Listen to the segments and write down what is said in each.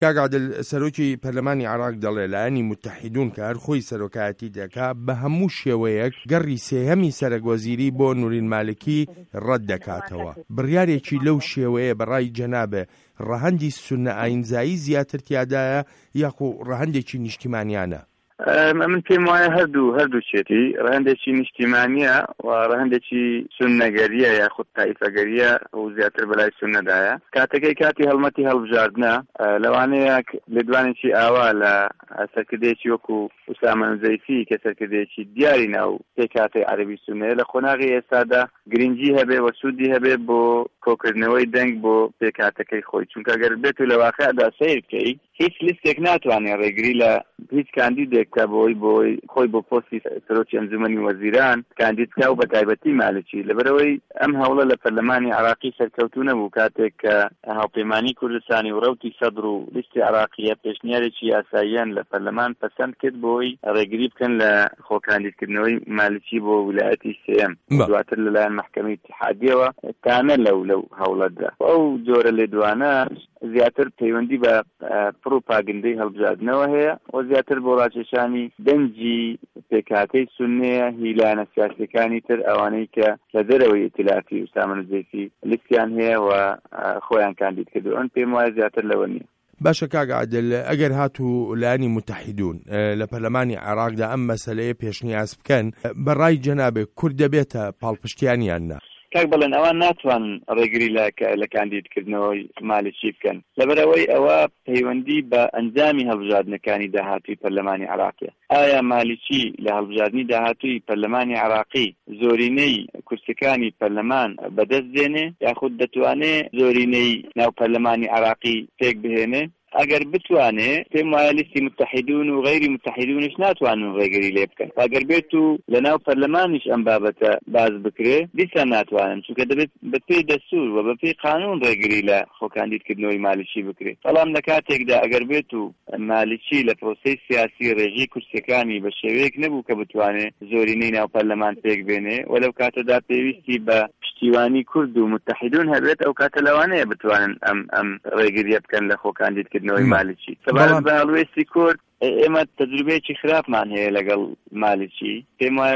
کاگادل سەرۆکی پەرلەمانی عێراق دەڵێ لایەنی متحیدون کە هەر خۆی سەرۆکایەتی دەکا بە هەموو شێوەیەک گەڕی سێهەمی سەرۆکوەزیری بۆ نورین مالکی ڕەت دەکاتەوە. بڕیارێکی لەو شێوەیە بەڕای جەنابێ ڕەهەندی سونە ئاینزایی زیاتر تیادایە یاخو ڕەهەندێکی نیشتیمانیانە؟ من پێم وایە هەردوو چێتی ڕەهەندێکی نیشتیمانیە و ڕەهەندێکی سونەگەریە یاخود تایفەگەریە و زیاتر بەلای سونەدایە. کاتەکەی کاتی هەڵمەتی هەڵبژاردنە لەوانەیە لێدوانێکی ئاوا لە سەرکردەیەکی وەکو ئوسامە زەیفی کە سەرکردەیەکی دیاری ناو پێکهاتەی عەرەبی سونەیە لە خۆناغی ئێستادا گرنگی هەبێ و سوودی هەبێ بۆ کۆکردنەوەی دەنگ بۆ پێکهاتەکەی خۆی، چونکە ئەگەر بێت و لە واقعدا سیر بکەی هیچ لیستێک ناتوانێت ڕێگری لە هیچ کاندیدێک کە بۆی خۆی بۆ پۆستی سەرۆکی ئەنجومەنی وەزیران کاندید بکا و بە تایبەتی مالکی. لەبەرەوەی ئەم هەوڵە لە پەرلەمانی عێراقی سەرکەوتوو نەبوو کاتێک کە هاوپەیمانی کوردستانی و ڕەوتی سەدر و لیستی عێراقیە پێشنیارێکی یاساییان لە پەرلەمان پەسەند کرد بۆی ڕێگری بکەن لە خۆکاندیدکردنەوەی مالکی بۆ ویلایەتی سێم دواتر لەلایەن مەحکەمەی اتحادیەوە تانە لەو هەوڵەتدا. ئەو جۆرە لێدوانە زیاتر پەیوەندی بە پروپاگندەی هەڵبژاردنەوە هەیە و زیاتر بۆ ڕاکێشانی دەنجی پێکهاتەی سونەیە هیلانە سیاسیەکانی تر ئەوانەی کە لە دەرەوەی ئیتلافی ئوسامە زەیفی لیستیان هەیە و خۆیان کاندید کردو. ئەن پێم وایە زیاتر لەوە نییە. باشە کاگە عادل، ئەگەر هاتوو لایەنی متحیدون لە پەرلەمانی عێراقدا ئەم مەسەلەیە پێشنیاز بکەن بەڕای جەنابێ کورد دەبێتە پاڵپشتیانیان نا؟ کاک بەڵێن ئەوان ناتوان ڕێگری لە کاندیدکردنەوەی مالکی بکەن لەبەرەوەی ئەوە پەیوەندی بە ئەنجامی هەڵبژاردنەکانی داهاتووی پەرلەمانی عێراقیە. ئایا مالکی لە هەڵبژاردننی داهاتووی پەرلەمانی عێراقی زۆرینەی کورسەکانی پەرلەمان بەدەست دێنێ یاخود دەتوانێت زۆرینەی ناو پەرلەمانی عێراقی پێک بهێنێ؟ ئەگەر بتوانێ پێم وایە لیستی متحیدون و غیری متحیدونش ناتوانن ڕێگری لێ بکەن. ئەگەر بێت و لەناو پەرلەمانیش ئەم بابەتە باز بکرێ دیسان ناتوانن، چونکە دەبێت بە پێی دەستور و بە پێی قانون ڕێگری لە خۆکاندیدکردنەوەی مالکی بکرێت. بەڵام لە کاتێکدا ئەگەر بێت و مالکی لە پرۆسەی سیاسی ڕێژی کورسەکانی بە شێوەیەک نەبوو کە بتوانێت زۆرینەی ناو پەرلەمان پێک بێنێ و لەو کاتەدا پێویستی بە پشتیوانی کورد و متحیدون هەبێت ئەو کاتە لەوانەیە بتوانن ئەم ڕێگریە بکەن لە خۆکاندیدکردنەوەی مالکی. سەبارەت بە هەڵوێستی کورد ئێمە تەجروبەیەکی خراپمان هەیە لەگەڵ مالکی. پێم وایە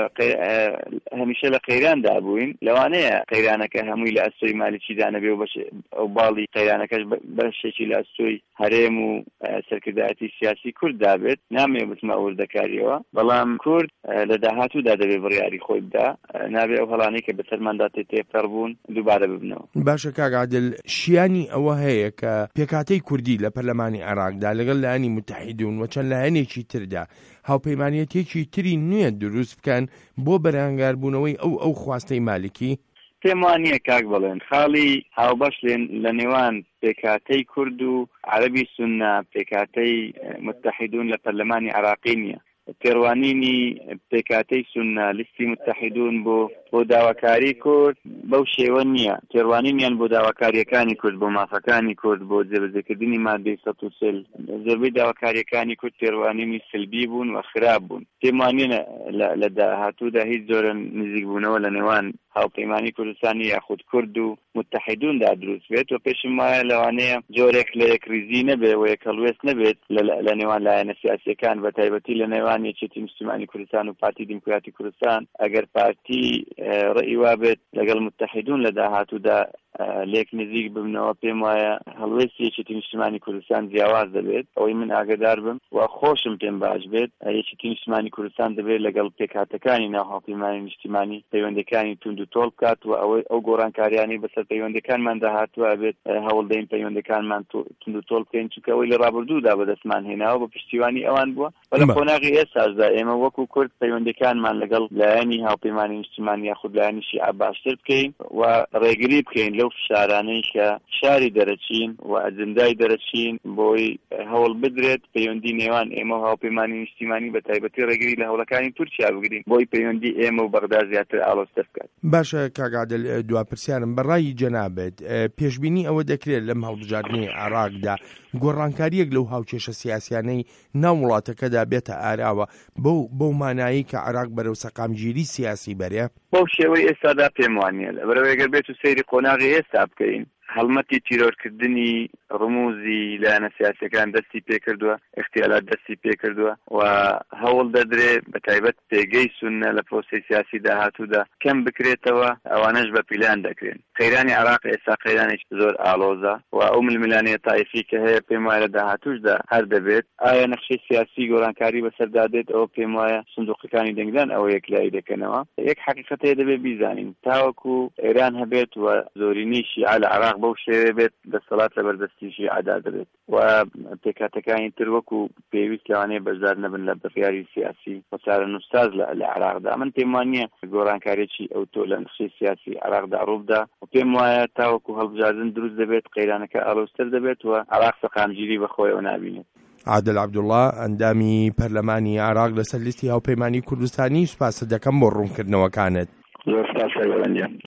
هەمیشە لە قەیراندا بووین، لەوانەیە قەیرانەکە هەمووی لە ئەستۆی مالکی دانەبێ و ئەو باڵی قەیرانەکەش بەشێکی لە ئەستۆی هەرێم و سەرکردایەتی سیاسی کورد دابێت، نامێ بتمە وردەکاریەوە. بەڵام کورد لە داهاتوودا دەبێ بڕیاری خۆی بدا، نابێ ئەو هەڵانەی کە بەسەرماندا تێپەڕ بوون دووبارە ببنەوە. باشە کاک عادل، شیانی ئەوە هەیە کە پێکهاتەی کوردی لە پەرلەمانی عێراقدا لەگەڵ لایەنی متحیدون و چەند لایەنێکی تردا هاوپەیمانیەتێکی تری نوێ دروست بکەن بۆ بەرهەنگاربوونەوەی ئەو خواستەی مالکی؟ پێم وانییە کاک بڵێن خاڵی هاوبەش لە نێوان پێکهاتەی کورد و عەرەبی سونە پێکهاتەی متحیدون لە پەرلەمانی عێراقی نییە. تێڕوانینی پێکهاتەی سونە لیستی متحیدون بۆ داواکاری کورد بەو شێوە نییە. تێڕوانینیان بۆ داواکاریەکانی کورد، بۆ مافەکانی کورد، بۆ جێبەجێکردنی مادەی 130. زۆربەی داواکاریەکانی کورد تێڕوانینی سلبی بوون و خراپ بوون. پێم وانیە لە داهاتوودا هیچ جۆرە نزیکبوونەوە لە نێوان هاوپەیمانی کوردستانی یاخود کورد و متحیدوندا دروست بێت و پێشم وایە لەوانەیە جۆرێک لە یەکریزی نەبێ و یەکەڵوێست نەبێت لە نێوان لایەنە سیاسیەکان بە تایبەتی لە نێوان یەکێتی نیشتیمانی کوردستان و پارتی دیموکراتی کوردستان. ئەگەر پارتی ڕێی وابێت لەگەڵ متحیدون لە داهاتوودا لێک نزیک ببنەوە، پێم وایە هەڵوێستی یەکێتی نیشتیمانی کوردستان جیاواز دەبێت. ئەوەی من ئاگادار بم و خۆشم پێم باش بێت یەکێتی نیشتیمانی کوردستان دەبێت لەگەڵ پێکهاتەکانی ناو هاوپەیمانی نیشتیمانی پەیوەندەکانی تونند و تۆڵ بکات و ئەو گۆڕانکاریانی بەسەر پەیوەندەکانمان داهاتووە بێت هەوڵ دەین پەیوەندەکانمان تونند و تۆڵ بکەین، چونکە ئەوەی لە ڕابردوودا بەدەستمان هێناوە بە پشتیوانی ئەوان بووە. و لە قۆناغی ئێستاشدا ئێمە وەکو کورد پەیوەندەکانمان لەگەڵ لایەنی هاوپەیمانی نیشتیمانی یاخود لایەنی شیعە باشتر بکەین و ڕێگری بکەین لەو فشارانەی کە شاری دەرەچین و ئەجندای دەرەچین بۆی هەوڵ بدرێت پەیوەندی نێوان ئێمە و هاوپەیمانی نیشتیمانی بە تایبەتی ڕێگری لە هەوڵەکانی تورکیا بگرین بۆی پەیوەندی ئێمە و بەغدا زیاتر ئاڵۆزتر بکات. باشە کاک عادل، دوابرسیارم بەڕای جەنابێت پێشبینی ئەوە دەکرێت لەم هەڵبژاردنەی عێراقدا گۆڕانکاریەک لەو هاوکێشە سیاسیانەی ناو وڵاتەکەدا بێتە ئاراوە بەو مانایی کە عێراق بەرەو سەقامگیری سیاسی بەرێ؟ بەو شێوەی ئێستادا پێم وانییە. لەبەرەوەی ئەگەر بێت و سەیری قۆناغی ئێستا بکەین هەڵمەتی تیرۆرکردنی ڕموزی لایەنە سیاسیەکان دەستی پێ کردووە، اختیالات دەستی پێ کردووە و هەوڵ دەدرێ بە تایبەت پێگەی سونە لە پرۆسەی سیاسی داهاتوودا کەم بکرێتەوە، ئەوانەش بە پیلان دەکرێن. قەیرانی عێراق ئێستا قەیرانێکی زۆر ئاڵۆزە و ئەو ململانەیە تایفی کە هەیە پێم وایە لە داهاتووشدا هەر دەبێت. ئایا نەخشەی سیاسی گۆڕانکاری بەسەردادێت؟ ئەوە پێم وایە سندوقەکانی دەنگدان ئەوە یەکلایی دەکەنەوە. یەک حەقیقەتەیە دەبێت بیزانین، تاوەکو ئێران هەبێت و زۆرینەی شیعە لە عێراق بەو شێوەیە بێت دەسەڵات لە بەردەستی شیعەدا دەبێت و پێکهاتەکانی تر وەکو پێویست لەوانەیە بەشدار نەبن لە بڕیاری سیاسی و چارەنووسساز لە عێراقدا. من پێم وانییە گۆڕانکارێکی ئەو تۆ لە نەخشەی سیاسی عێراقدا ڕووبدا و پێم وایە تاوەکو هەڵبژاردن دروست دەبێت، قەیرانەکە ئاڵۆزتر دەبێت و عێراق سەقامگیری بەخۆیەوە نابینێت. عادل عەبدوڵڵا، ئەندامی پەرلەمانی عێراق لەسەر لیستی هاوپەیمانی کوردستانی، سوپاس دەکەم بۆ ڕوونکردنەوەکانت. زۆر سپاس.